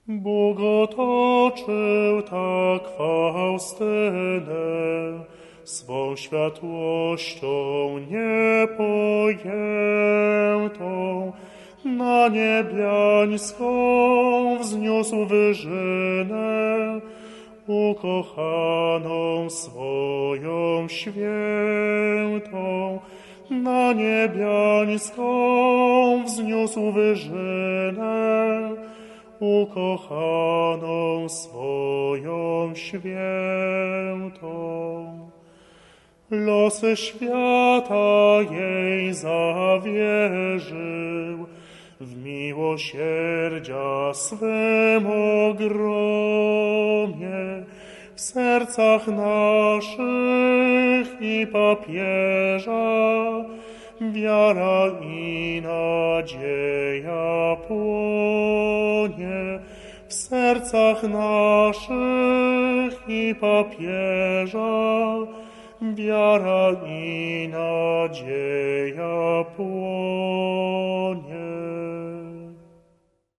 Bóg otoczył tak Faustynę swą światłością niepojętą, na niebiańską wzniósł wyżynę, ukochaną swoją świętą, na niebiańską wzniósł wyżynę, ukochaną swoją świętą. Losy świata jej zawierzył, w miłosierdzia swym ogromie, w sercach naszych i papieża wiara i nadzieja płonie, w sercach naszych i papieża wiara i nadzieja płonie.